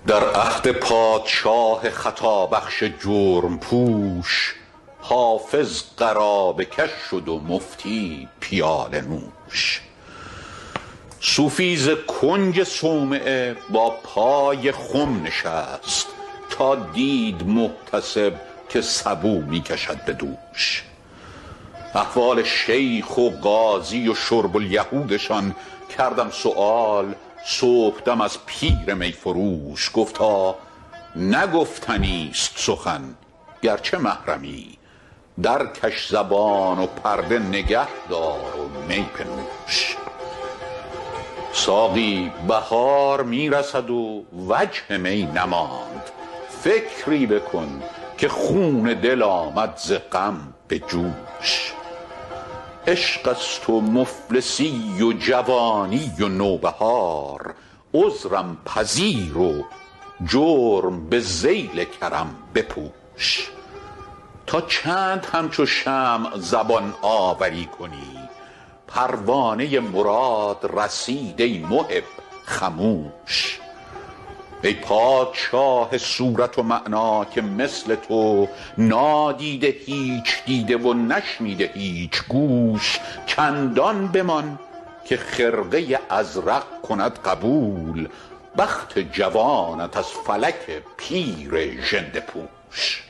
در عهد پادشاه خطابخش جرم پوش، حافظ قرابه کش شد و مفتی پیاله نوش. صوفی ز کنج صومعه با پای خم نشست، تا دید محتسب که سبو می کشد به دوش. احوال شیخ و قاضی و شرب الیهودشان کردم سؤال، صبحدم از پیر می فروش. گفتا نگفتنیست سخن گرچه محرمی، در کش زبان و پرده نگه دار و می بنوش. ساقی بهار می رسد و وجه می نماند، فکری بکن که خون دل آمد ز غم به جوش. عشق است و مفلسی و جوانی و نوبهار، عذرم پذیر و جرم به ذیل کرم بپوش. تا چند همچو شمع زبان آوری کنی، پروانه مراد رسید ای محب خموش. ای پادشاه صورت و معنی که مثل تو، نادیده هیچ دیده و نشنیده هیچ گوش. چندان بمان که خرقه ازرق کند قبول، بخت جوانت از فلک پیر ژنده پوش.